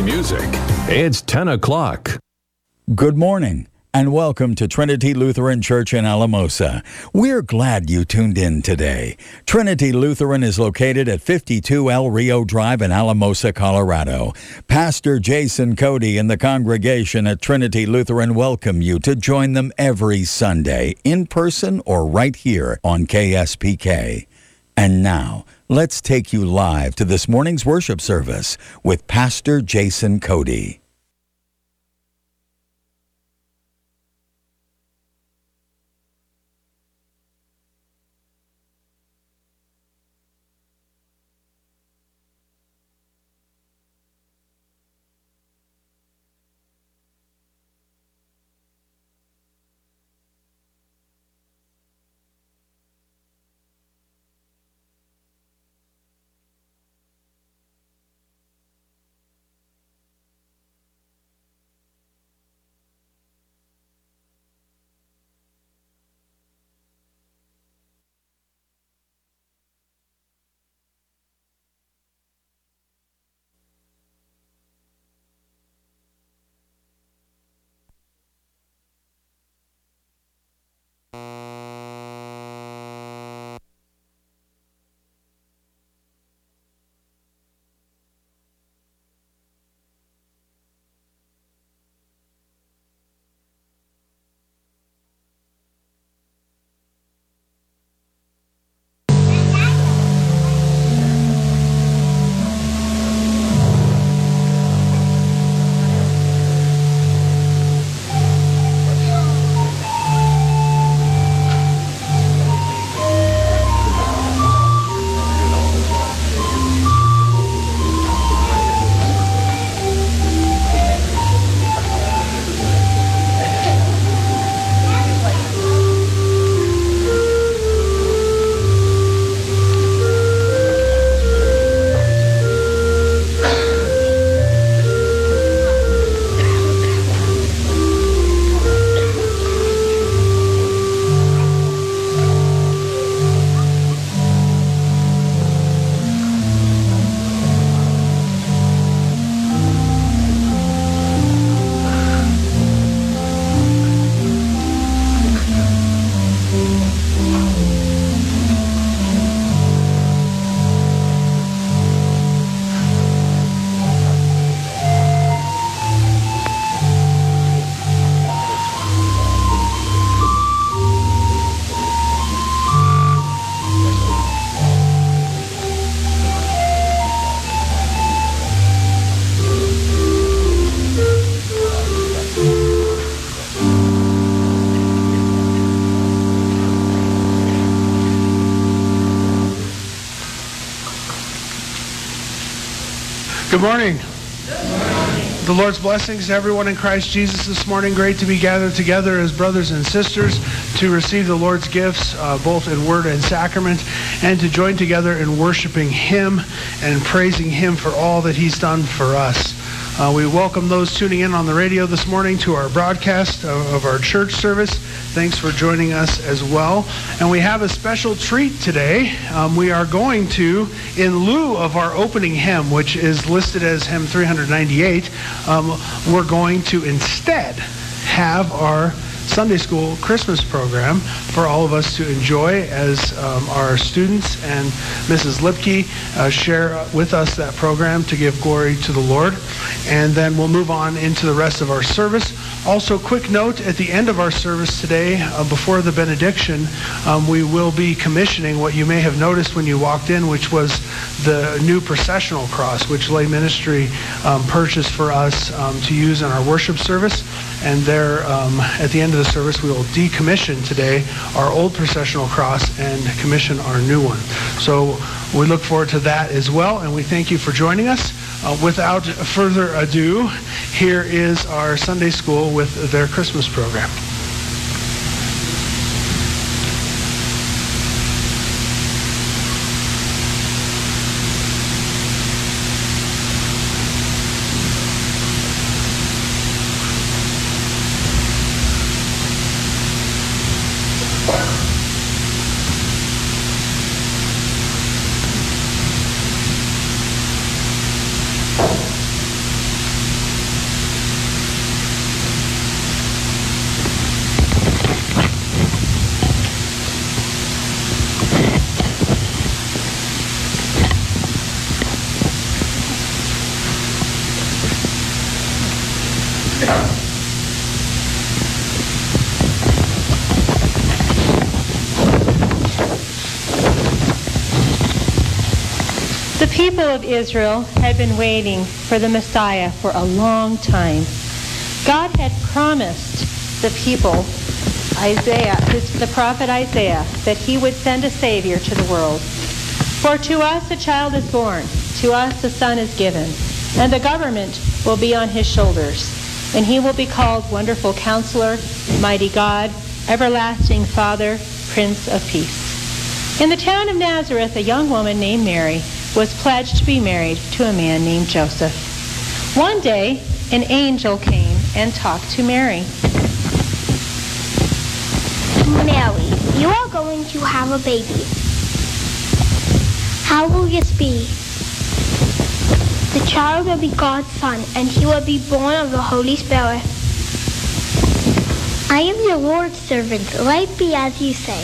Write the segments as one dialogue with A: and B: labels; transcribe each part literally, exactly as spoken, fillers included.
A: music. It's ten o'clock.
B: Good morning, and welcome to Trinity Lutheran Church in Alamosa. We're glad you tuned in today. Trinity Lutheran is located at fifty-two El Rio Drive in Alamosa, Colorado. Pastor Jason Cody and the congregation at Trinity Lutheran welcome you to join them every Sunday, in person or right here on K S P K. And now, let's take you live to this morning's worship service with Pastor Jason Cody.
C: Good morning. Good morning. The Lord's blessings to everyone in Christ Jesus this morning. Great to be gathered together as brothers and sisters to receive the Lord's gifts, uh, both in word and sacrament, and to join together in worshiping Him and praising Him for all that He's done for us. Uh, we welcome those tuning in on the radio this morning to our broadcast of, of our church service. Thanks for joining us as well. And we have a special treat today. Um, we are going to, in lieu of our opening hymn, which is listed as hymn three ninety-eight, um, we're going to instead have our Sunday School Christmas program for all of us to enjoy as um, our students and Missus Lipke uh, share with us that program to give glory to the Lord. And then we'll move on into the rest of our service. Also, quick note, at the end of our service today, uh, before the benediction, um, we will be commissioning what you may have noticed when you walked in, which was the new processional cross, which Lay Ministry um, purchased for us um, to use in our worship service. And there, um, at the end of the service, we will decommission today our old processional cross and commission our new one. So we look forward to that as well, and we thank you for joining us. Uh, without further ado, here is our Sunday School with their Christmas program.
D: The people of Israel had been waiting for the Messiah for a long time. God had promised the people, Isaiah, his, the prophet Isaiah, that he would send a Savior to the world. For to us a child is born, to us a son is given, and the government will be on his shoulders. And he will be called Wonderful Counselor, Mighty God, Everlasting Father, Prince of Peace. In the town of Nazareth, a young woman named Mary was pledged to be married to a man named Joseph. One day, an angel came and talked to Mary.
E: Mary, you are going to have a baby. How will this be? The child will be God's son, and he will be born of the Holy Spirit. I am your Lord's servant. Let it be as you say.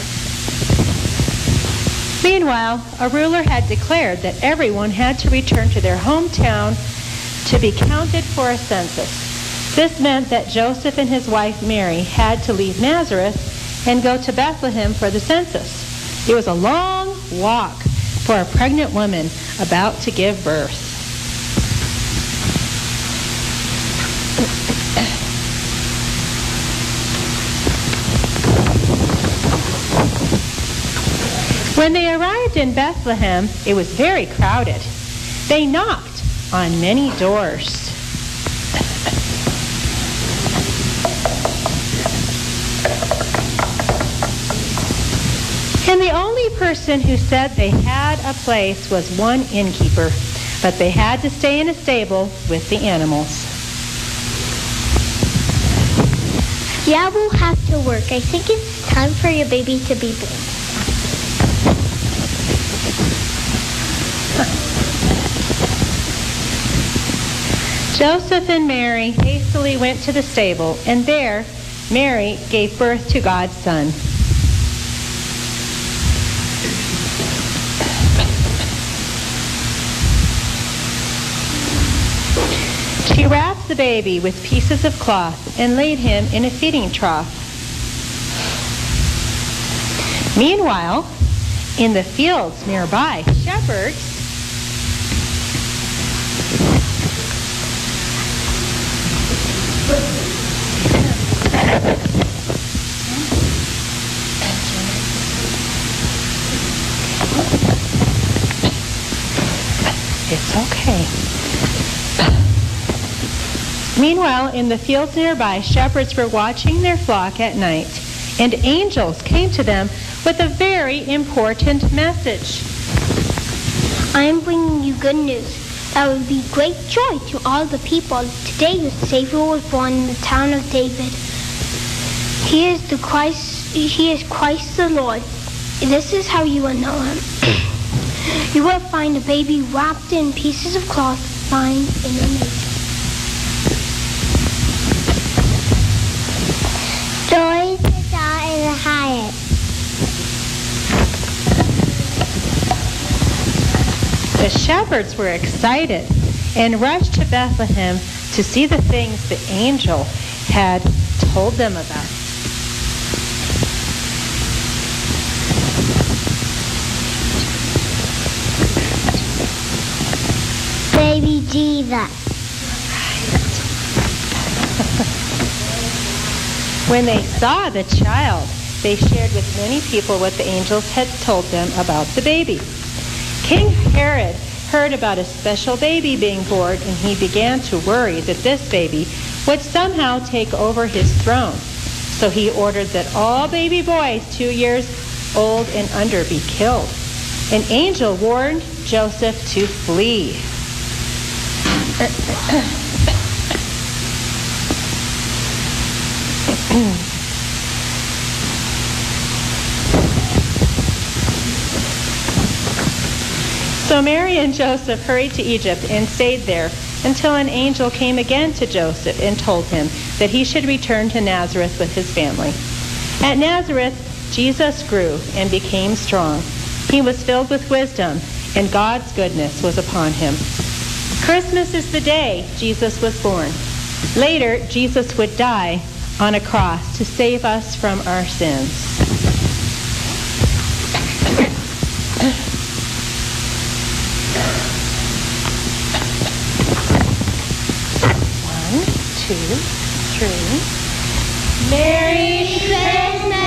D: Meanwhile, a ruler had declared that everyone had to return to their hometown to be counted for a census. This meant that Joseph and his wife Mary had to leave Nazareth and go to Bethlehem for the census. It was a long walk for a pregnant woman about to give birth. When they arrived in Bethlehem, it was very crowded. They knocked on many doors. And the only person who said they had a place was one innkeeper, but they had to stay in a stable with the animals.
E: Yeah, we'll have to work. I think it's time for your baby to be born.
D: Joseph and Mary hastily went to the stable, and there Mary gave birth to God's son. She wrapped the baby with pieces of cloth and laid him in a feeding trough. Meanwhile, in the fields nearby, shepherds It's okay. Meanwhile, in the fields nearby, shepherds were watching their flock at night, and angels came to them with a very important message.
E: I am bringing you good news. There will be great joy to all the people. Today the Savior was born in the town of David. He is the Christ. He is Christ the Lord. This is how you will know him. You will find a baby wrapped in pieces of cloth lying in a manger. Joy to God in the highest.
D: The shepherds were excited and rushed to Bethlehem to see the things the angel had told them about.
E: Baby Jesus.
D: When they saw the child, they shared with many people what the angels had told them about the baby. King Herod heard about a special baby being born, and he began to worry that this baby would somehow take over his throne. So he ordered that all baby boys two years old and under be killed. An angel warned Joseph to flee. So Mary and Joseph hurried to Egypt and stayed there until an angel came again to Joseph and told him that he should return to Nazareth with his family. At Nazareth, Jesus grew and became strong. He was filled with wisdom, and God's goodness was upon him. Christmas is the day Jesus was born. Later, Jesus would die on a cross to save us from our sins. One, two, three.
E: Merry Christmas!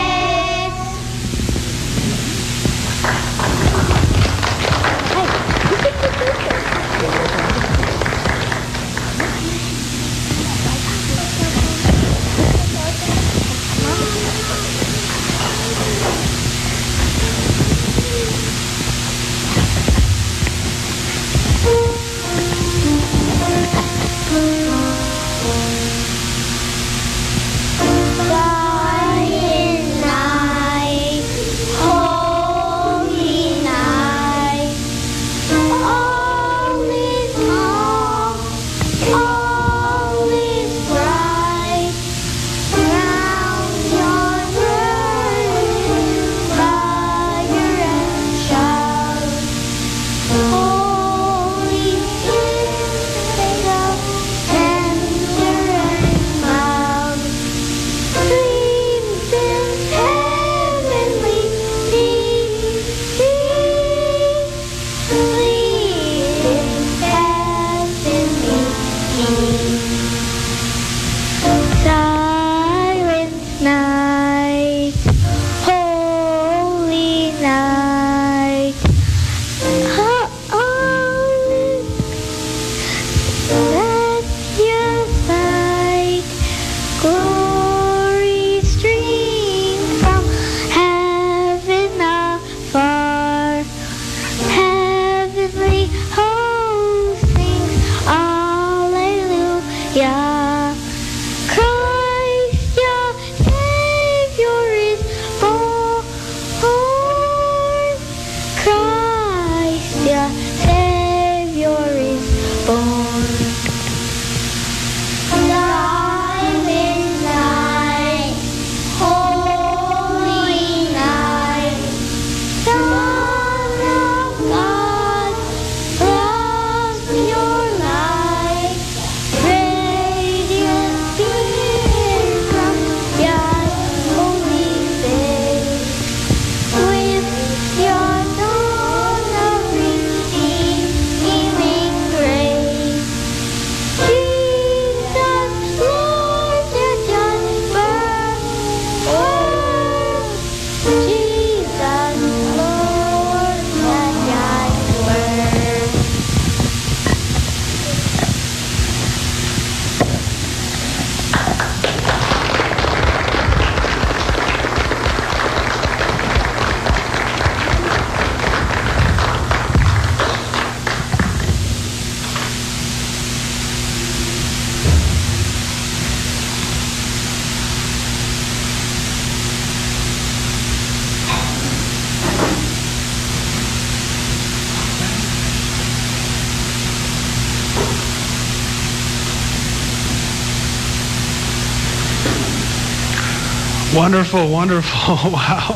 C: Wonderful, wonderful. Wow.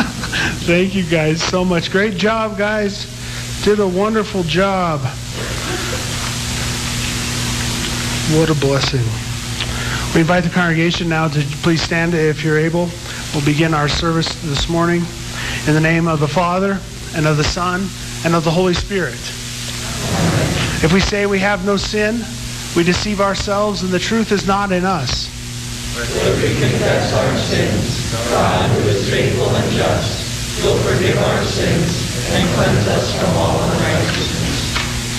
C: Thank you guys so much. Great job, guys. Did a wonderful job. What a blessing. We invite the congregation now to please stand if you're able. We'll begin our service this morning in the name of the Father, and of the Son, and of the Holy Spirit. If we say we have no sin, we deceive ourselves, and the truth is not in us.
F: But if we confess our sins, God, who is faithful and just, will forgive our sins and cleanse us from all unrighteousness.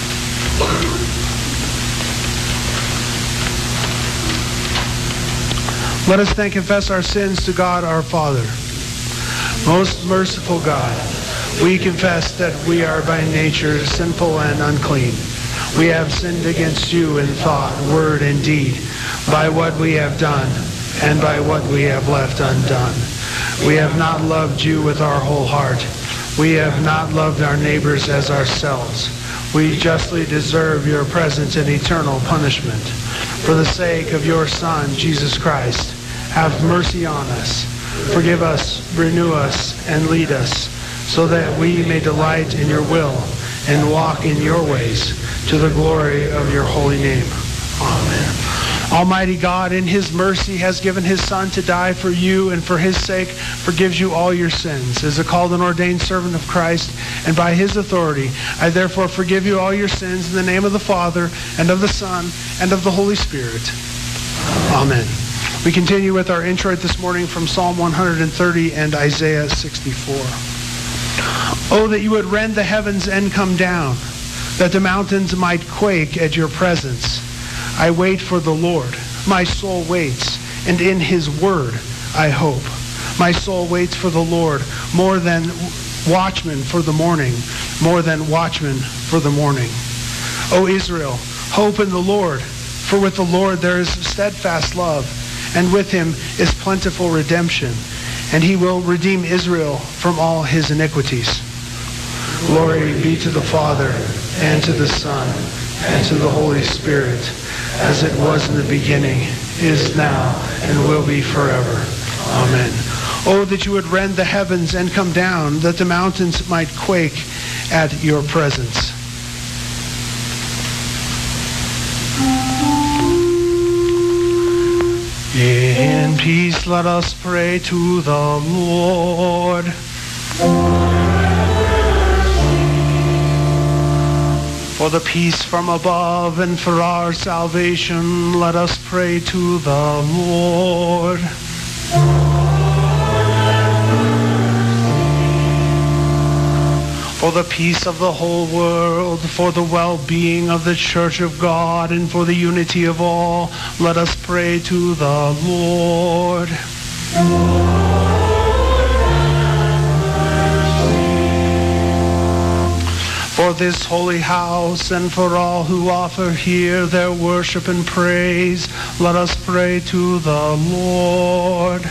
C: Let us then confess our sins to God our Father. Most merciful God, we confess that we are by nature sinful and unclean. We have sinned against you in thought, word, and deed, by what we have done and by what we have left undone. We have not loved you with our whole heart. We have not loved our neighbors as ourselves. We justly deserve your presence and eternal punishment. For the sake of your Son, Jesus Christ, have mercy on us. Forgive us, renew us, and lead us, so that we may delight in your will and walk in your ways, to the glory of your holy name. Amen. Almighty God, in his mercy, has given his Son to die for you, and for his sake forgives you all your sins. As a called and ordained servant of Christ, and by his authority, I therefore forgive you all your sins in the name of the Father, and of the Son, and of the Holy Spirit. Amen. We continue with our introit this morning from Psalm one hundred thirty and Isaiah sixty-four. Oh, that you would rend the heavens and come down, that the mountains might quake at your presence. I wait for the Lord. My soul waits, and in his word I hope. My soul waits for the Lord more than watchmen for the morning, more than watchmen for the morning. O Israel, hope in the Lord, for with the Lord there is steadfast love, and with him is plentiful redemption, and he will redeem Israel from all his iniquities. Glory be to the Father, and to the Son, and to the Holy Spirit, as it was in the beginning, is now, and will be forever. Amen. Oh, that you would rend the heavens and come down, that the mountains might quake at your presence. In peace let us pray to the Lord. For the peace from above and for our salvation, let us pray to the Lord. For the peace of the whole world, for the well-being of the Church of God, and for the unity of all, let us pray to the Lord. For this holy house and for all who offer here their worship and praise, let us pray to the Lord.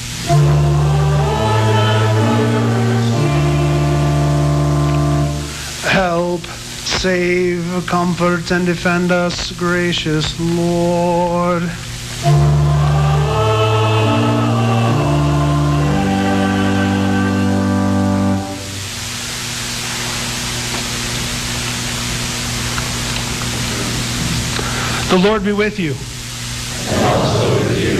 C: Help, save, comfort, and defend us, gracious Lord. The Lord be with you.
F: And also with you.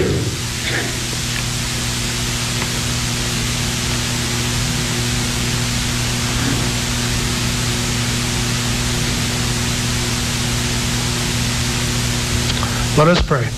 C: Let us pray.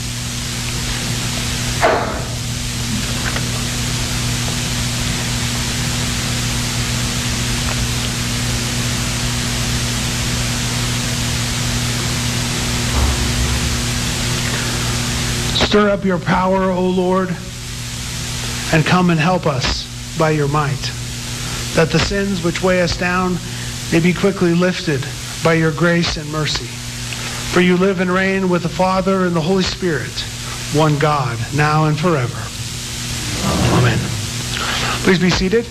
C: Stir up your power, O Lord, and come and help us by your might, that the sins which weigh us down may be quickly lifted by your grace and mercy. For you live and reign with the Father and the Holy Spirit, one God, now and forever. Amen. Please be seated.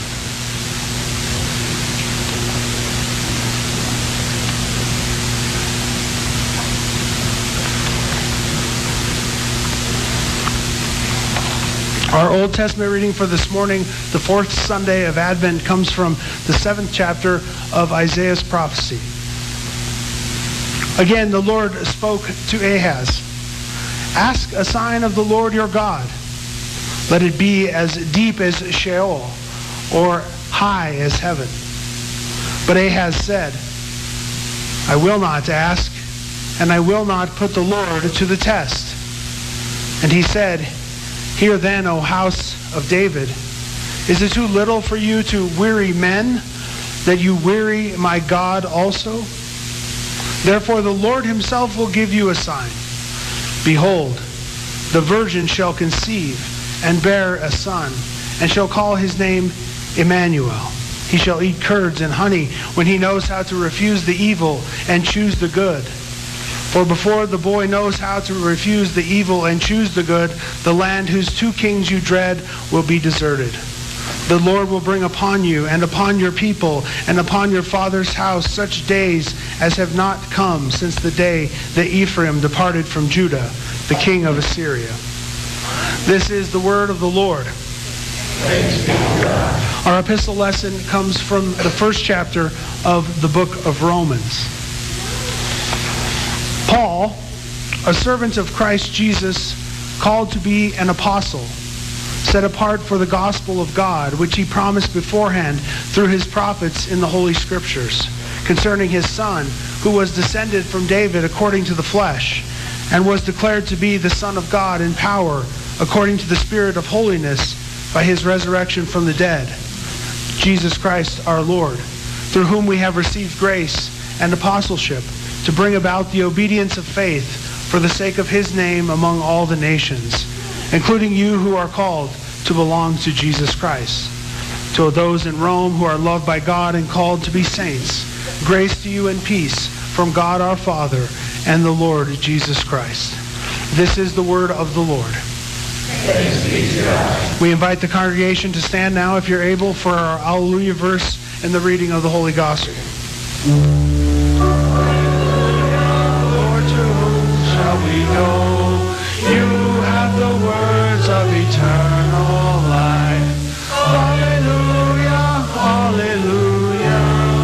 C: Our Old Testament reading for this morning, the fourth Sunday of Advent, comes from the seventh chapter of Isaiah's prophecy. Again, the Lord spoke to Ahaz. Ask a sign of the Lord your God. Let it be as deep as Sheol, or high as heaven. But Ahaz said, I will not ask, and I will not put the Lord to the test. And he said, Hear then, O house of David, is it too little for you to weary men, that you weary my God also? Therefore the Lord himself will give you a sign. Behold, the virgin shall conceive and bear a son, and shall call his name Emmanuel. He shall eat curds and honey when he knows how to refuse the evil and choose the good. For before the boy knows how to refuse the evil and choose the good, the land whose two kings you dread will be deserted. The Lord will bring upon you and upon your people and upon your father's house such days as have not come since the day that Ephraim departed from Judah, the king of Assyria. This is the word of the Lord.
F: Thanks be to God.
C: Our epistle lesson comes from the first chapter of the book of Romans. Paul, a servant of Christ Jesus, called to be an apostle, set apart for the gospel of God, which he promised beforehand through his prophets in the Holy Scriptures, concerning his Son, who was descended from David according to the flesh, and was declared to be the Son of God in power, according to the Spirit of holiness, by his resurrection from the dead, Jesus Christ our Lord, through whom we have received grace and apostleship, to bring about the obedience of faith for the sake of his name among all the nations, including you who are called to belong to Jesus Christ. To those in Rome who are loved by God and called to be saints, grace to you and peace from God our Father and the Lord Jesus Christ. This is the word of the Lord.
F: Thanks be to God.
C: We invite the congregation to stand now, if you're able, for our Alleluia verse and the reading of the Holy Gospel. Lord, to whom shall we go? You have the words of eternal life. Hallelujah, hallelujah.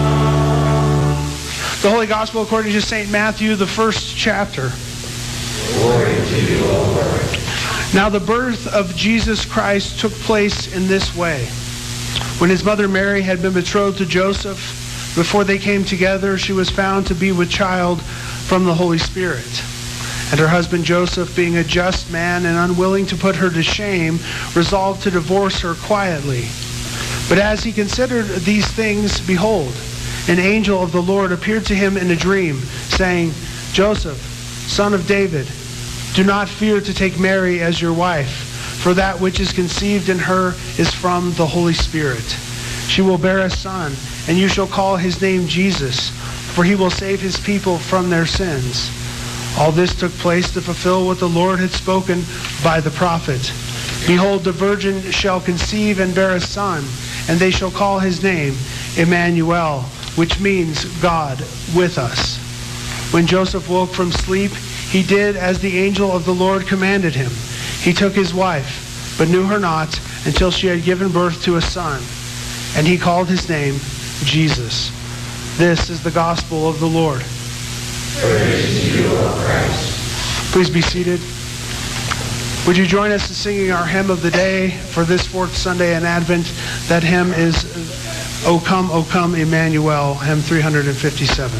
C: The Holy Gospel according to Saint Matthew, the first chapter.
F: Glory to you, O Lord.
C: Now the birth of Jesus Christ took place in this way. When his mother Mary had been betrothed to Joseph, before they came together, she was found to be with child from the Holy Spirit. And her husband Joseph, being a just man and unwilling to put her to shame, resolved to divorce her quietly. But as he considered these things, behold, an angel of the Lord appeared to him in a dream, saying, Joseph, son of David, do not fear to take Mary as your wife, for that which is conceived in her is from the Holy Spirit. She will bear a son, and you shall call his name Jesus, for he will save his people from their sins. All this took place to fulfill what the Lord had spoken by the prophet. Behold, the virgin shall conceive and bear a son, and they shall call his name Emmanuel, which means God with us. When Joseph woke from sleep, he did as the angel of the Lord commanded him. He took his wife, but knew her not until she had given birth to a son, and he called his name Jesus. This is the gospel of the Lord.
F: Praise to you, O Christ.
C: Please be seated. Would you join us in singing our hymn of the day for this fourth Sunday in Advent? That hymn is O Come, O Come, Emmanuel, hymn three fifty-seven.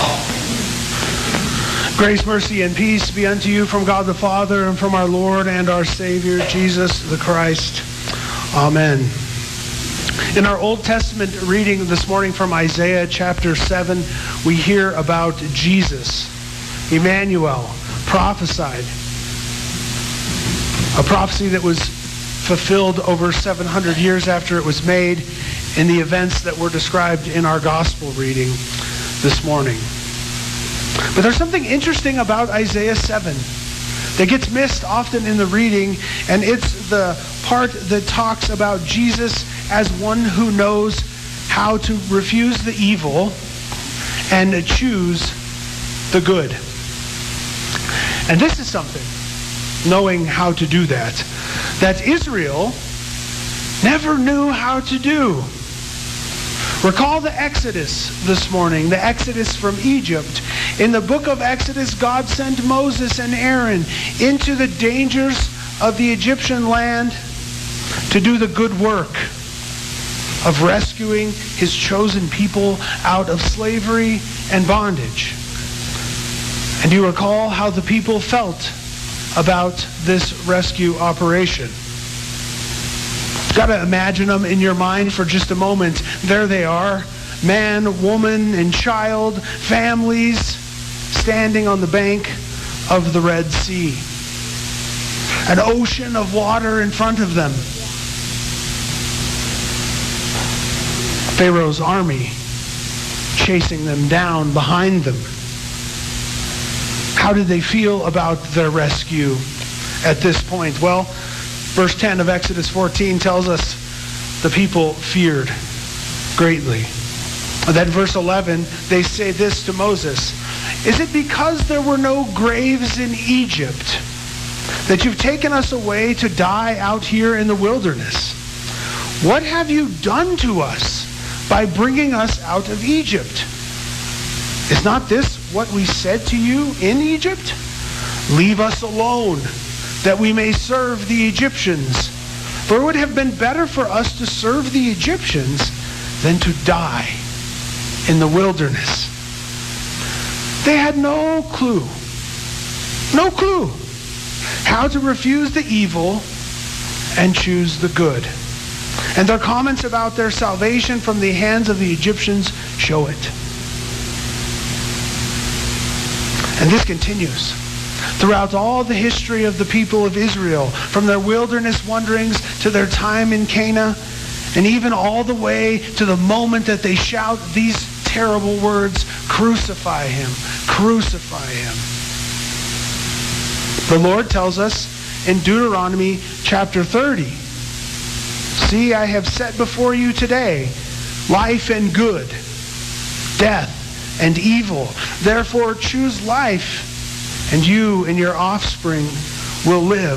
C: Grace, mercy, and peace be unto you from God the Father and from our Lord and our Savior, Jesus the Christ. Amen. In our Old Testament reading this morning from Isaiah chapter seven, we hear about Jesus, Emmanuel, prophesied. A prophecy that was fulfilled over seven hundred years after it was made in the events that were described in our gospel reading this morning. But there's something interesting about Isaiah seven that gets missed often in the reading, and it's the part that talks about Jesus as one who knows how to refuse the evil and choose the good. And this is something, knowing how to do that, that Israel never knew how to do. Recall the Exodus this morning, the Exodus from Egypt. In the book of Exodus, God sent Moses and Aaron into the dangers of the Egyptian land to do the good work of rescuing his chosen people out of slavery and bondage. And you recall how the people felt about this rescue operation. You've got to imagine them in your mind for just a moment. There they are, man, woman, and child, families, standing on the bank of the Red Sea. An ocean of water in front of them. Pharaoh's army chasing them down behind them. How did they feel about their rescue at this point? Well, verse ten of Exodus fourteen tells us the people feared greatly. And then verse eleven, they say this to Moses: "Is it because there were no graves in Egypt that you've taken us away to die out here in the wilderness? What have you done to us by bringing us out of Egypt? Is not this what we said to you in Egypt? Leave us alone, that we may serve the Egyptians. For it would have been better for us to serve the Egyptians than to die in the wilderness." They had no clue, no clue how to refuse the evil and choose the good. And their comments about their salvation from the hands of the Egyptians show it. And this continues throughout all the history of the people of Israel, from their wilderness wanderings to their time in Canaan, and even all the way to the moment that they shout these terrible words, "Crucify him, crucify him." The Lord tells us in Deuteronomy chapter thirty, "See, I have set before you today life and good, death and evil. Therefore choose life, and you and your offspring will live."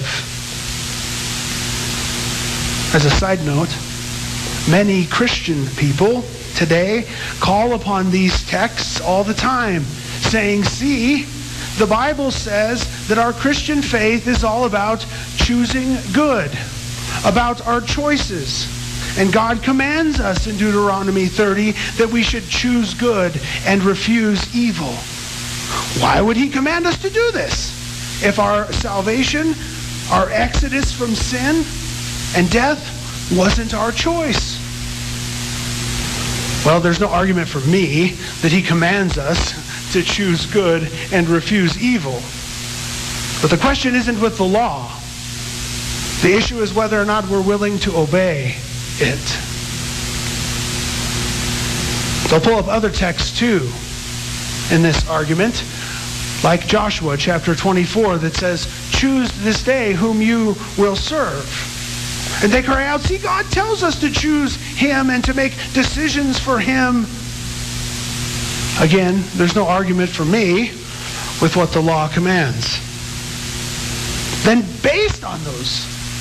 C: As a side note, many Christian people today call upon these texts all the time, saying, "See, the Bible says that our Christian faith is all about choosing good, about our choices. And God commands us in Deuteronomy thirty that we should choose good and refuse evil." Why would he command us to do this if our salvation, our exodus from sin and death, wasn't our choice? Well, there's no argument for me that he commands us to choose good and refuse evil. But the question isn't with the law. The issue is whether or not we're willing to obey it. So I'll pull up other texts too in this argument, like Joshua chapter twenty-four that says, "Choose this day whom you will serve." And they cry out, "See, God tells us to choose him and to make decisions for him." Again, there's no argument for me with what the law commands. Then based on those,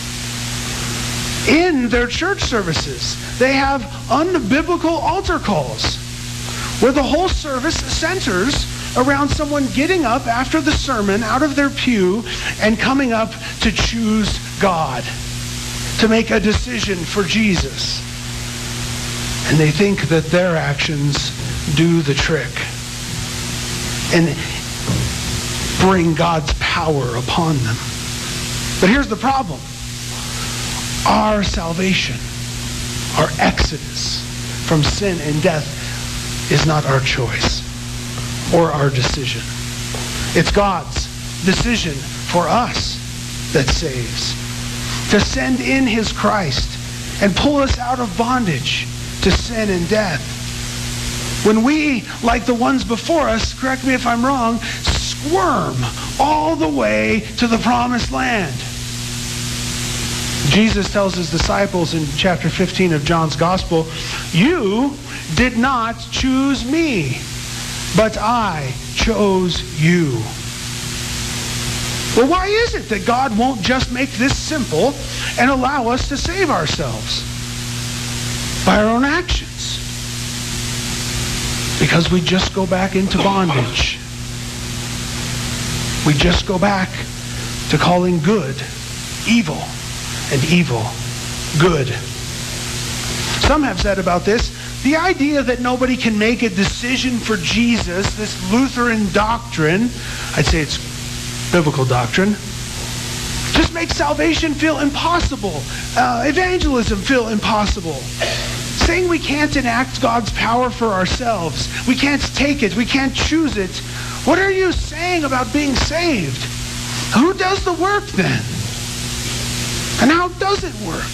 C: in their church services, they have unbiblical altar calls where the whole service centers around someone getting up after the sermon out of their pew and coming up to choose God, to make a decision for Jesus. And they think that their actions do the trick. and bring God's power upon them. But here's the problem. Our salvation, our exodus from sin and death is not our choice or our decision. It's God's decision for us that saves. To send in his Christ and pull us out of bondage to sin and death. When we, like the ones before us, correct me if I'm wrong, squirm all the way to the promised land. Jesus tells his disciples in chapter fifteen of John's Gospel, you did not choose me, but I chose you. Well, why is it that God won't just make this simple and allow us to save ourselves by our own actions? Because we just go back into bondage. We just go back to calling good evil and evil good. Some have said about this, the idea that nobody can make a decision for Jesus, this Lutheran doctrine, I'd say it's biblical doctrine, just makes salvation feel impossible. Uh, evangelism feel impossible. Saying we can't enact God's power for ourselves. We can't take it. We can't choose it. What are you saying about being saved? Who does the work then? And how does it work?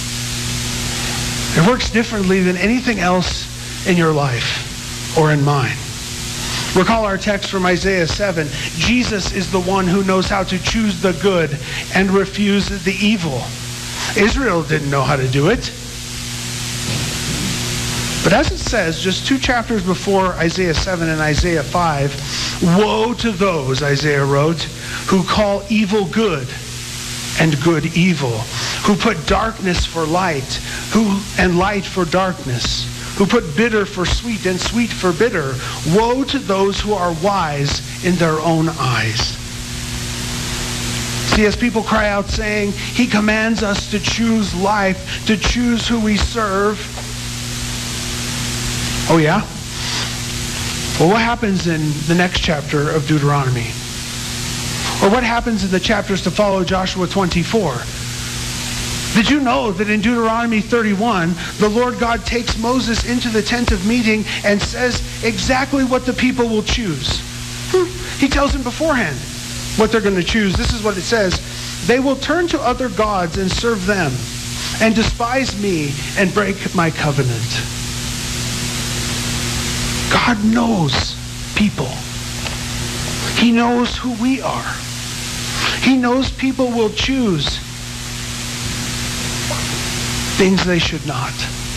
C: It works differently than anything else in your life or in mine. Recall our text from Isaiah seven. Jesus is the one who knows how to choose the good and refuse the evil. Israel didn't know how to do it. But as it says, just two chapters before Isaiah seven and Isaiah five, woe to those, Isaiah wrote, who call evil good and good evil, who put darkness for light, who and light for darkness, who put bitter for sweet and sweet for bitter. Woe to those who are wise in their own eyes. See, as people cry out saying, he commands us to choose life, to choose who we serve. Oh yeah? Well, what happens in the next chapter of Deuteronomy? Or what happens in the chapters to follow Joshua twenty-four? Did you know that in Deuteronomy thirty-one, the Lord God takes Moses into the tent of meeting and says exactly what the people will choose? He tells him beforehand what they're going to choose. This is what it says. They will turn to other gods and serve them, and despise me and break my covenant. God knows people. He knows who we are. He knows people will choose things they should not.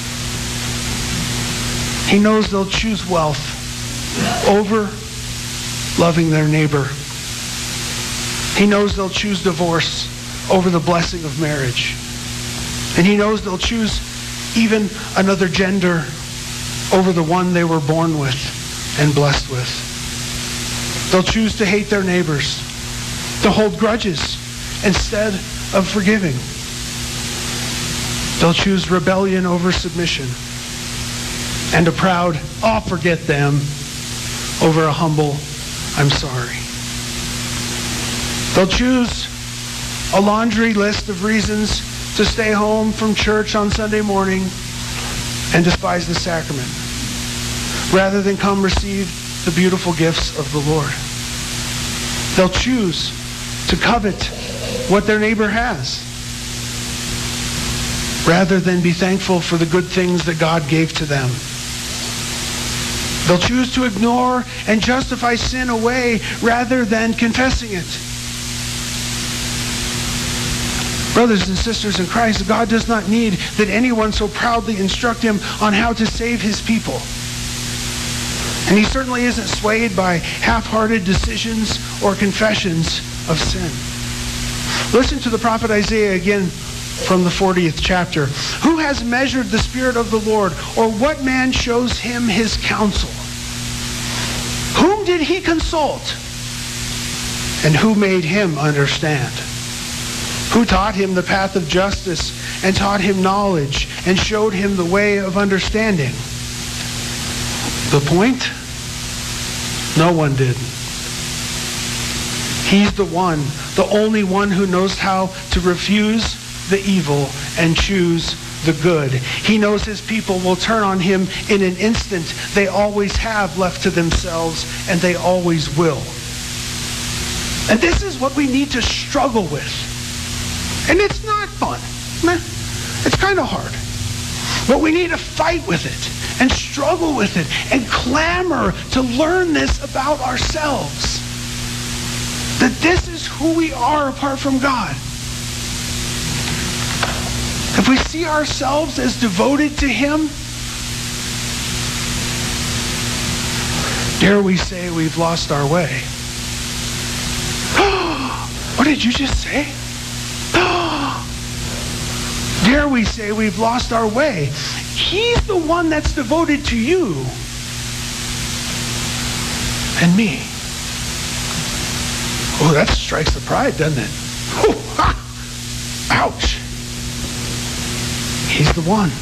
C: He knows they'll choose wealth over loving their neighbor. He knows they'll choose divorce over the blessing of marriage. And he knows they'll choose even another gender over the one they were born with and blessed with. They'll choose to hate their neighbors, to hold grudges instead of forgiving. They'll choose rebellion over submission, and a proud, "I'll forget them," over a humble, "I'm sorry." They'll choose a laundry list of reasons to stay home from church on Sunday morning and despise the sacrament, rather than come receive the beautiful gifts of the Lord. They'll choose to covet what their neighbor has, rather than be thankful for the good things that God gave to them. They'll choose to ignore and justify sin away rather than confessing it. Brothers and sisters in Christ, God does not need that anyone so proudly instruct him on how to save his people. And he certainly isn't swayed by half-hearted decisions or confessions of sin. Listen to the prophet Isaiah again from the fortieth chapter. Who has measured the Spirit of the Lord, or what man shows him his counsel? Whom did he consult? And who made him understand? Who taught him the path of justice, and taught him knowledge, and showed him the way of understanding? The point? No one did. He's the one, the only one who knows how to refuse the evil and choose the good. He knows his people will turn on him in an instant. They always have left to themselves, and they always will. And this is what we need to struggle with. And it's not fun. It's kind of hard. But we need to fight with it and struggle with it and clamor to learn this about ourselves. That this is who we are apart from God. If we see ourselves as devoted to him, dare we say we've lost our way. What did you just say? Dare we say we've lost our way. He's the one that's devoted to you and me. Oh, that strikes the pride, doesn't it? Oh, ha! Ouch. He's the one.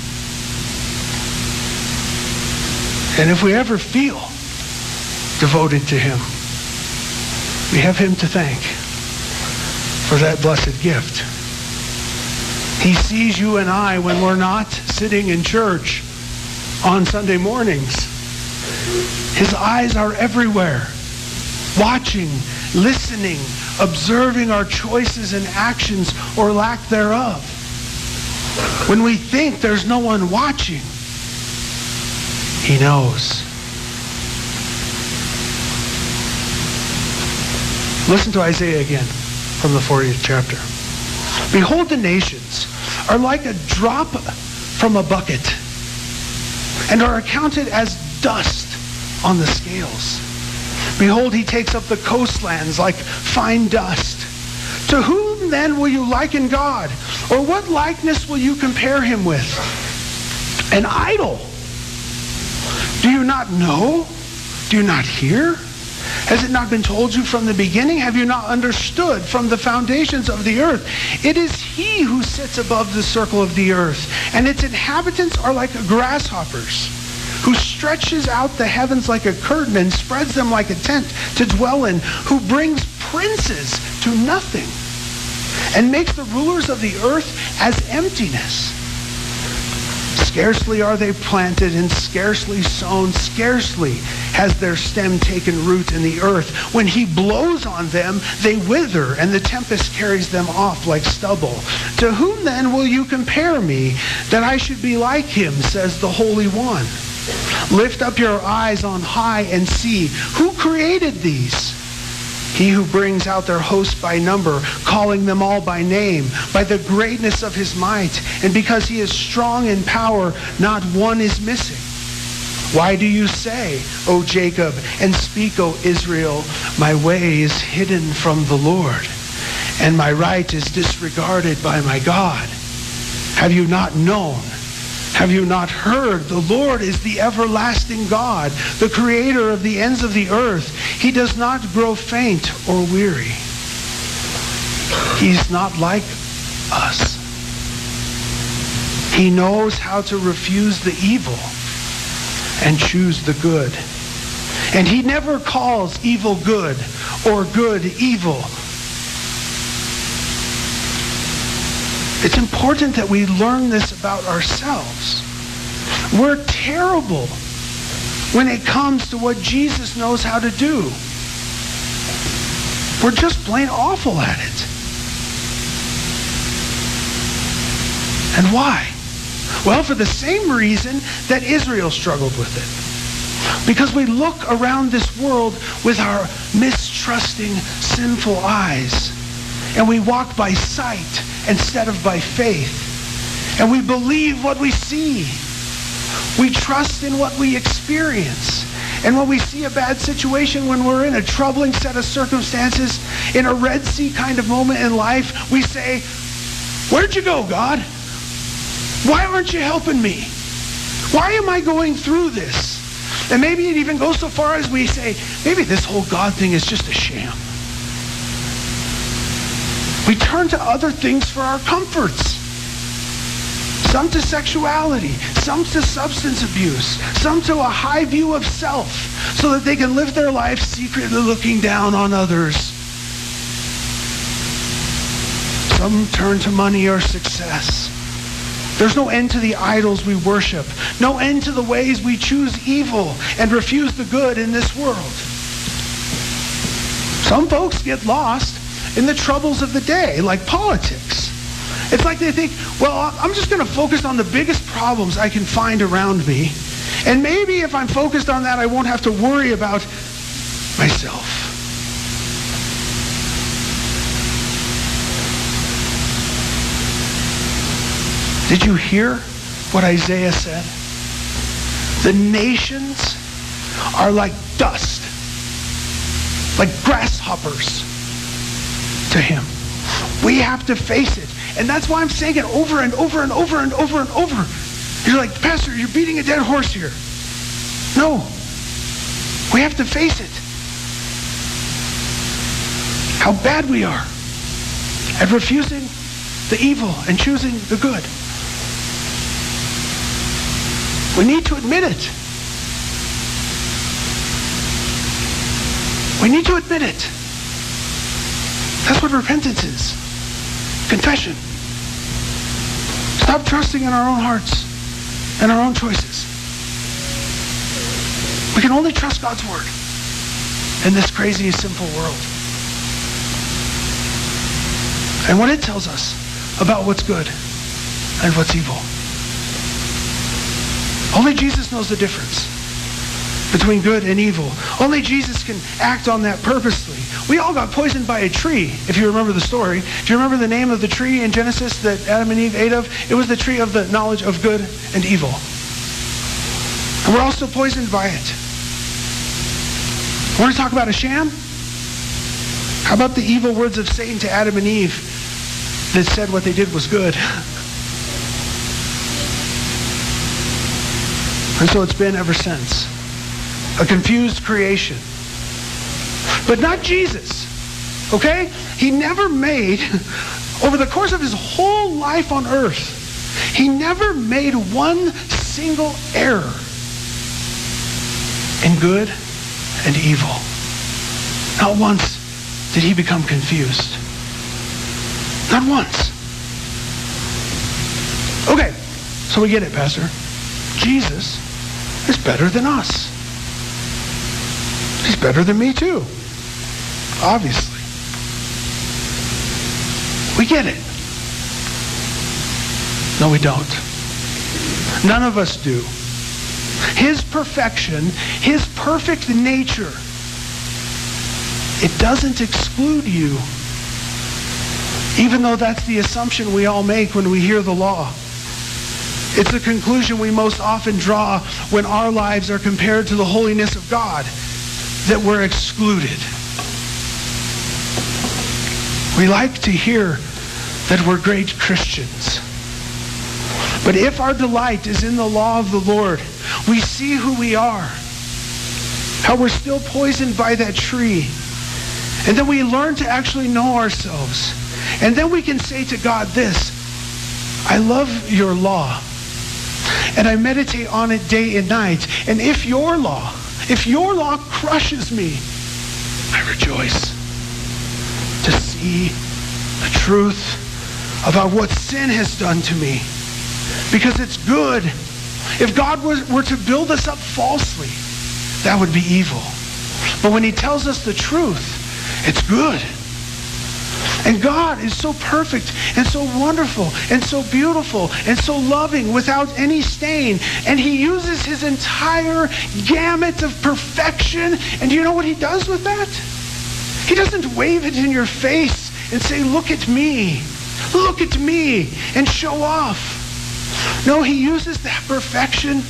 C: And if we ever feel devoted to him, we have him to thank for that blessed gift. He sees you and I when we're not sitting in church on Sunday mornings. His eyes are everywhere, watching, listening, observing our choices and actions or lack thereof. When we think there's no one watching, he knows. Listen to Isaiah again from the fortieth chapter. Behold, the nations are like a drop from a bucket and are accounted as dust on the scales. Behold, he takes up the coastlands like fine dust. To whom then will you liken God? Or what likeness will you compare him with? An idol. Do you not know? Do you not hear? Has it not been told you from the beginning? Have you not understood from the foundations of the earth? It is he who sits above the circle of the earth, and its inhabitants are like grasshoppers, who stretches out the heavens like a curtain and spreads them like a tent to dwell in, who brings princes to nothing and makes the rulers of the earth as emptiness. Scarcely are they planted and scarcely sown, scarcely has their stem taken root in the earth. When he blows on them, they wither, and the tempest carries them off like stubble. To whom then will you compare me, that I should be like him, says the Holy One? Lift up your eyes on high and see, who created these? He who brings out their host by number, calling them all by name, by the greatness of his might, and because he is strong in power, not one is missing. Why do you say, O Jacob, and speak, O Israel, my way is hidden from the Lord, and my right is disregarded by my God? Have you not known? Have you not heard? The Lord is the everlasting God, the creator of the ends of the earth. He does not grow faint or weary. He's not like us. He knows how to refuse the evil and choose the good. And he never calls evil good or good evil. It's important that we learn this about ourselves. We're terrible when it comes to what Jesus knows how to do. We're just plain awful at it. And why? Well, for the same reason that Israel struggled with it. Because we look around this world with our mistrusting, sinful eyes. And we walk by sight instead of by faith. And we believe what we see. We trust in what we experience. And when we see a bad situation, when we're in a troubling set of circumstances, in a Red Sea kind of moment in life, we say, where'd you go, God? Why aren't you helping me? Why am I going through this? And maybe it even goes so far as we say, maybe this whole God thing is just a sham. We turn to other things for our comforts. Some to sexuality, some to substance abuse, some to a high view of self, so that they can live their life secretly looking down on others. Some turn to money or success. There's no end to the idols we worship, no end to the ways we choose evil and refuse the good in this world. Some folks get lost in the troubles of the day, like politics. It's like they think, well, I'm just going to focus on the biggest problems I can find around me, and maybe if I'm focused on that, I won't have to worry about myself. Did you hear what Isaiah said? The nations are like dust, like grasshoppers to him. We have to face it. And that's why I'm saying it over and over and over and over and over. You're like, Pastor, you're beating a dead horse here. No. We have to face it. How bad we are at refusing the evil and choosing the good. We need to admit it. We need to admit it. That's what repentance is. Confession. Stop trusting in our own hearts and our own choices. We can only trust God's word in this crazy, simple world. And what it tells us about what's good and what's evil. Only Jesus knows the difference between good and evil. Only Jesus can act on that purposely. We all got poisoned by a tree, if you remember the story. Do you remember the name of the tree in Genesis that Adam and Eve ate of? It was the tree of the knowledge of good and evil. And we're all still poisoned by it. I want to talk about a sham? How about the evil words of Satan to Adam and Eve that said what they did was good? And so it's been ever since. A confused creation. But not Jesus. Okay? He never made, over the course of his whole life on earth, he never made one single error in good and evil. Not once did he become confused. Not once. Okay, so we get it, Pastor. Jesus is better than us. He's better than me too. Obviously. We get it. No, we don't. None of us do. His perfection, his perfect nature, it doesn't exclude you. Even though that's the assumption we all make when we hear the law. It's a conclusion we most often draw when our lives are compared to the holiness of God, that we're excluded. We like to hear that we're great Christians. But if our delight is in the law of the Lord, we see who we are, how we're still poisoned by that tree. And then we learn to actually know ourselves. And then we can say to God this, I love your law, and I meditate on it day and night. And if your law, if your law crushes me, I rejoice to see the truth about what sin has done to me. Because it's good. If God was, were to build us up falsely, that would be evil. But when he tells us the truth, it's good. And God is so perfect and so wonderful and so beautiful and so loving without any stain. And he uses his entire gamut of perfection. And do you know what he does with that? He doesn't wave it in your face and say, look at me, look at me, and show off. No, he uses that perfection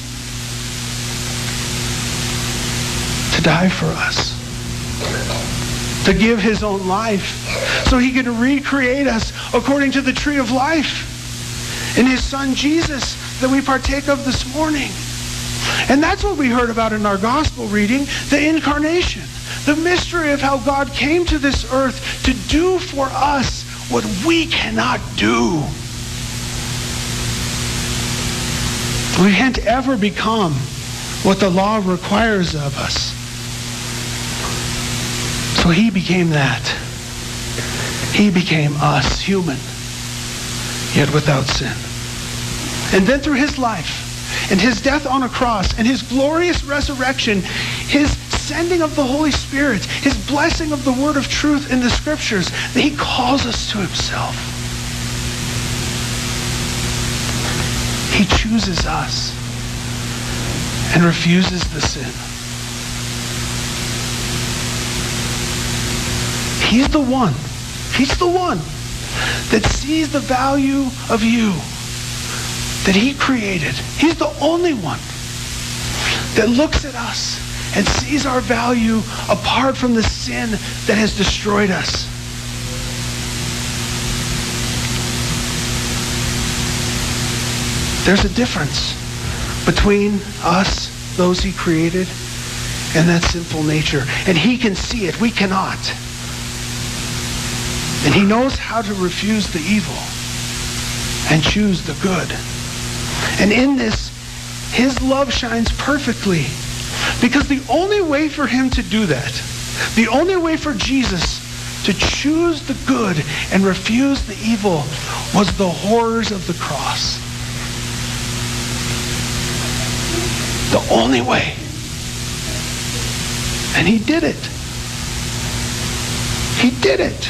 C: to die for us, to give his own life, so he can recreate us according to the tree of life in his son Jesus that we partake of this morning. And that's what we heard about in our gospel reading, the incarnation, the mystery of how God came to this earth to do for us what we cannot do. We can't ever become what the law requires of us. So he became that. He became us, human, yet without sin. And then through his life, and his death on a cross, and his glorious resurrection, his sending of the Holy Spirit, his blessing of the word of truth in the scriptures, that he calls us to himself. He chooses us and refuses the sin. He's the one, he's the one that sees the value of you that he created. He's the only one that looks at us and sees our value apart from the sin that has destroyed us. There's a difference between us, those he created, and that sinful nature. And he can see it. We cannot. And he knows how to refuse the evil and choose the good. And in this, his love shines perfectly. Because the only way for him to do that, the only way for Jesus to choose the good and refuse the evil, was the horrors of the cross. The only way. And he did it. He did it.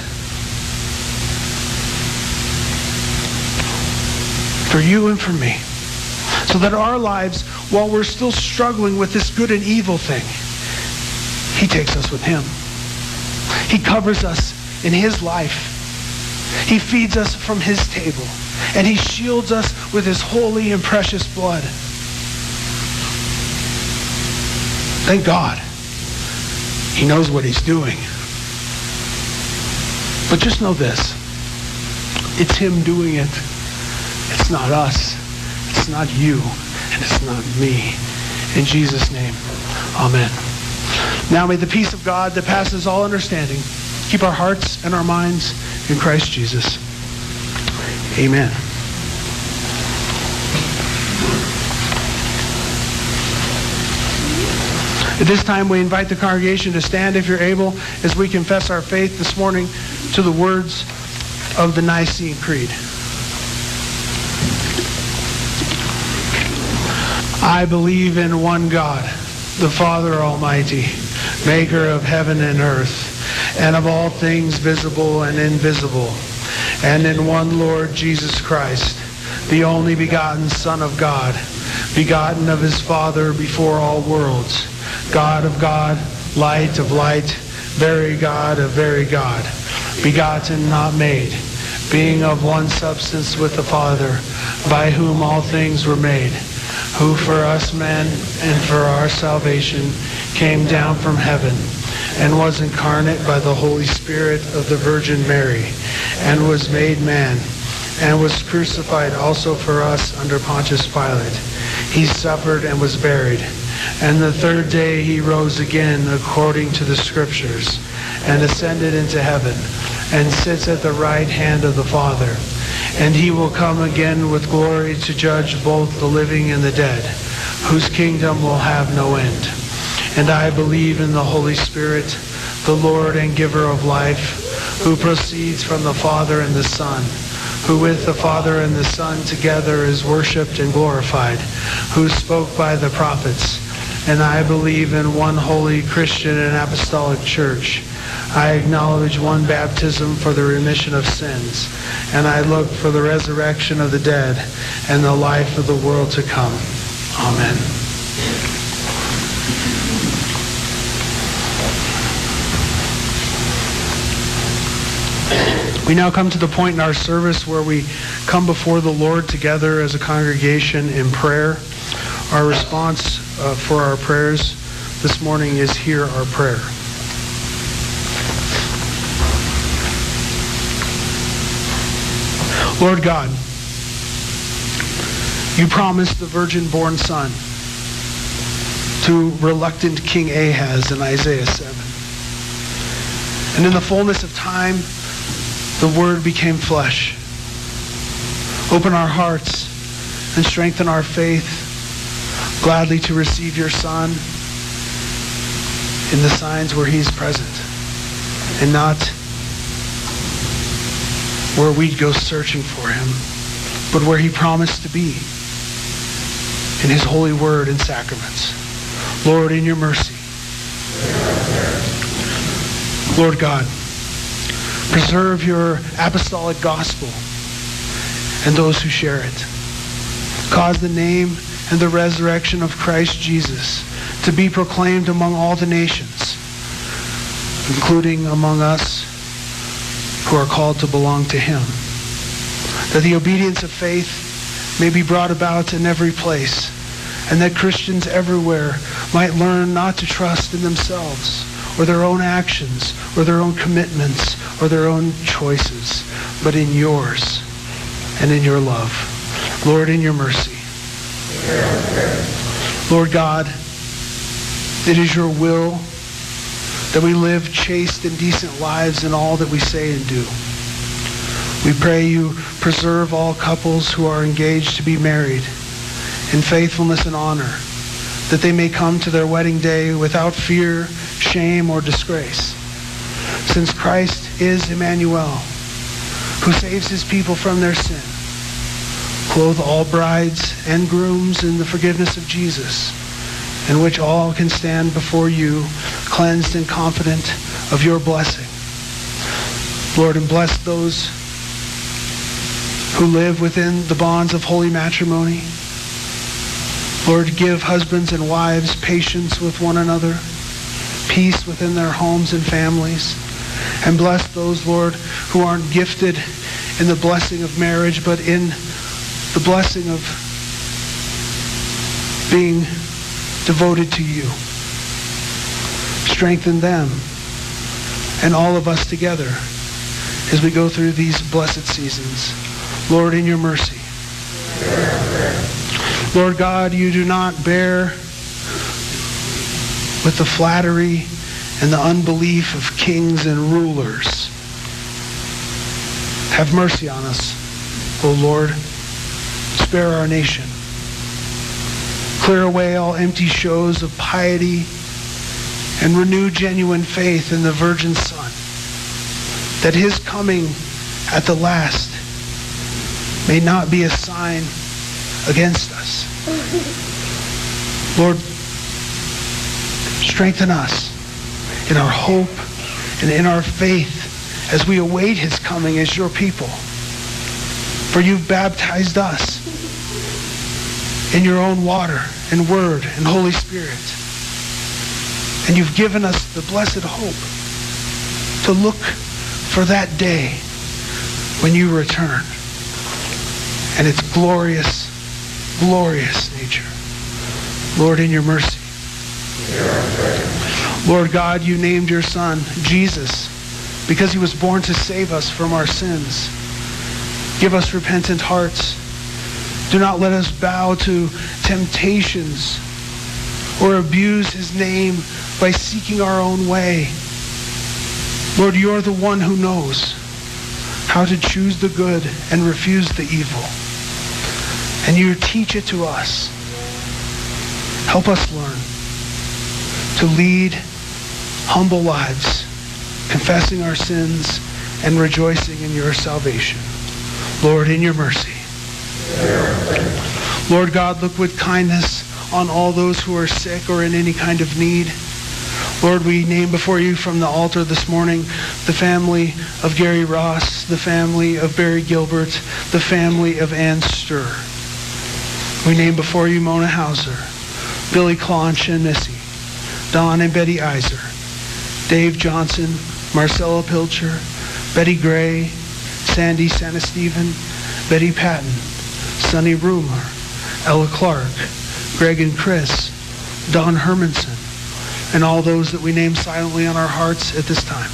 C: For you and for me. So that our lives, while we're still struggling with this good and evil thing, he takes us with him. He covers us in his life. He feeds us from his table. And he shields us with his holy and precious blood. Thank God. He knows what he's doing. But just know this. It's him doing it. It's not us. It's not you. And it's not me. In Jesus' name, amen. Now may the peace of God that passes all understanding keep our hearts and our minds in Christ Jesus. Amen. At this time, we invite the congregation to stand, if you're able, as we confess our faith this morning to the words of the Nicene Creed. I believe in one God, the Father Almighty, maker of heaven and earth, and of all things visible and invisible, and in one Lord Jesus Christ, the only begotten Son of God, begotten of his Father before all worlds, God of God, light of light, very God of very God, begotten, not made, being of one substance with the Father, by whom all things were made, who for us men and for our salvation came down from heaven, and was incarnate by the Holy Spirit of the Virgin Mary, and was made man, and was crucified also for us under Pontius Pilate. He suffered and was buried. And the third day he rose again according to the Scriptures, and ascended into heaven, and sits at the right hand of the Father. And he will come again with glory to judge both the living and the dead, whose kingdom will have no end. And I believe in the Holy Spirit, the Lord and giver of life, who proceeds from the Father and the Son, who with the Father and the Son together is worshipped and glorified, who spoke by the prophets. And I believe in one holy Christian and apostolic church. I acknowledge one baptism for the remission of sins, and I look for the resurrection of the dead and the life of the world to come. Amen. We now come to the point in our service where we come before the Lord together as a congregation in prayer. Our response uh, for our prayers this morning is hear our prayer. Lord God, you promised the virgin-born son to reluctant King Ahaz in Isaiah seven. And in the fullness of time, the Word became flesh. Open our hearts and strengthen our faith gladly to receive your Son in the signs where he's present, and not where we'd go searching for him, but where he promised to be, in his holy word and sacraments. Lord, in your mercy, Lord God, preserve your apostolic gospel and those who share it. Cause the name and the resurrection of Christ Jesus to be proclaimed among all the nations, including among us who are called to belong to him, that the obedience of faith may be brought about in every place, and that Christians everywhere might learn not to trust in themselves or their own actions or their own commitments or their own choices, but in yours and in your love. Lord, in your mercy. Lord God, it is your will that we live chaste and decent lives in all that we say and do. We pray you preserve all couples who are engaged to be married in faithfulness and honor, that they may come to their wedding day without fear, shame, or disgrace. Since Christ is Emmanuel, who saves his people from their sin, clothe all brides and grooms in the forgiveness of Jesus, in which all can stand before you, cleansed and confident of your blessing. Lord, and bless those who live within the bonds of holy matrimony. Lord, give husbands and wives patience with one another, peace within their homes and families, and bless those, Lord, who aren't gifted in the blessing of marriage, but in the blessing of being devoted to you. Strengthen them and all of us together as we go through these blessed seasons. Lord, in your mercy. Lord God, you do not bear with the flattery and the unbelief of kings and rulers. Have mercy on us, O Lord. Spare our nation. Clear away all empty shows of piety and renew genuine faith in the Virgin Son, that his coming at the last may not be a sign against us. Lord, strengthen us in our hope and in our faith as we await his coming as your people. For you've baptized us in your own water and word and Holy Spirit. And you've given us the blessed hope to look for that day when you return and its glorious, glorious nature. Lord, in your mercy. Lord God, you named your Son Jesus because he was born to save us from our sins. Give us repentant hearts. Do not let us bow to temptations or abuse his name by seeking our own way. Lord, you are the one who knows how to choose the good and refuse the evil. And you teach it to us. Help us learn to lead humble lives, confessing our sins and rejoicing in your salvation. Lord, in your mercy. Lord God, look with kindness on all those who are sick or in any kind of need. Lord, we name before you from the altar this morning the family of Gary Ross, the family of Barry Gilbert, the family of Ann Sturr. We name before you Mona Hauser, Billy Clonch and Missy, Don and Betty Iser, Dave Johnson, Marcella Pilcher, Betty Gray, Sandy Sanesteven, Betty Patton, Sonny Rumer, Ella Clark, Greg and Chris, Don Hermanson, and all those that we name silently on our hearts at this time.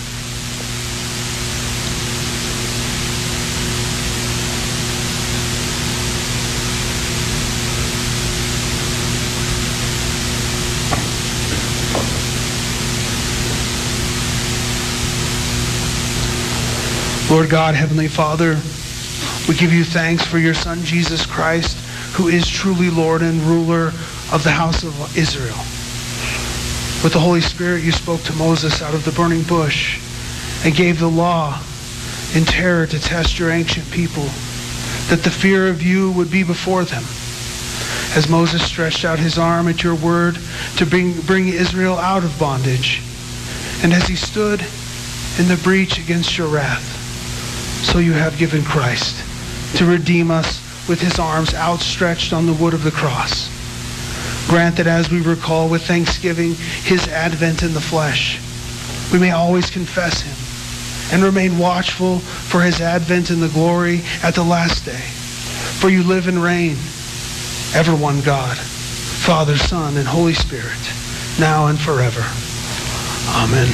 C: Lord God, Heavenly Father, we give you thanks for your Son, Jesus Christ, who is truly Lord and ruler of the house of Israel. With the Holy Spirit, you spoke to Moses out of the burning bush and gave the law in terror to test your ancient people, that the fear of you would be before them. As Moses stretched out his arm at your word to bring, bring Israel out of bondage, and as he stood in the breach against your wrath, so you have given Christ to redeem us with his arms outstretched on the wood of the cross. Grant that as we recall with thanksgiving his advent in the flesh, we may always confess him and remain watchful for his advent in the glory at the last day. For you live and reign, ever one God, Father, Son, and Holy Spirit, now and forever. Amen.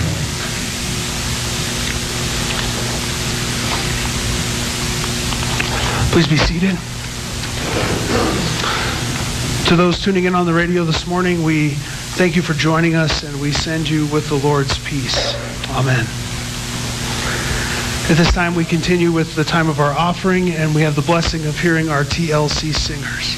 C: Please be seated. To those tuning in on the radio this morning, we thank you for joining us, and we send you with the Lord's peace. Amen. At this time, we continue with the time of our offering, and we have the blessing of hearing our T L C singers.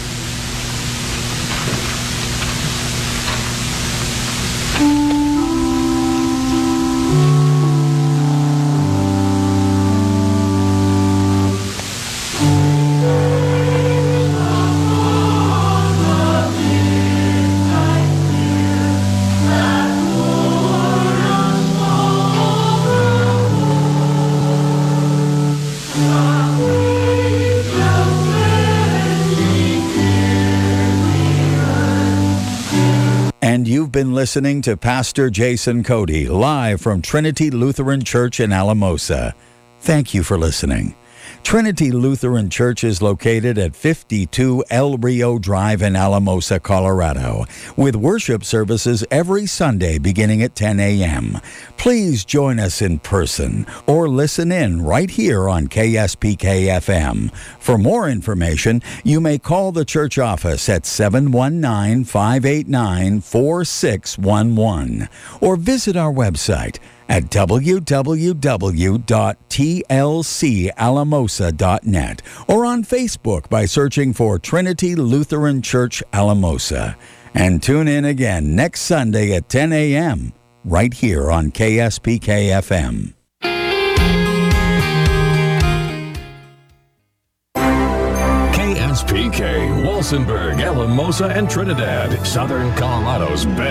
B: Been listening to Pastor Jason Cody live from Trinity Lutheran Church in Alamosa. Thank you for listening. Trinity Lutheran Church is located at fifty-two El Rio Drive in Alamosa, Colorado, with worship services every Sunday beginning at ten a.m. Please join us in person or listen in right here on K S P K F M. For more information, you may call the church office at seven one nine, five eight nine, four six one one or visit our website at w w w dot t l c alamosa dot net or on Facebook by searching for Trinity Lutheran Church Alamosa. And tune in again next Sunday at ten a.m. right here on K S P K F M.
A: K S P K, Walsenburg, Alamosa, and Trinidad, Southern Colorado's best.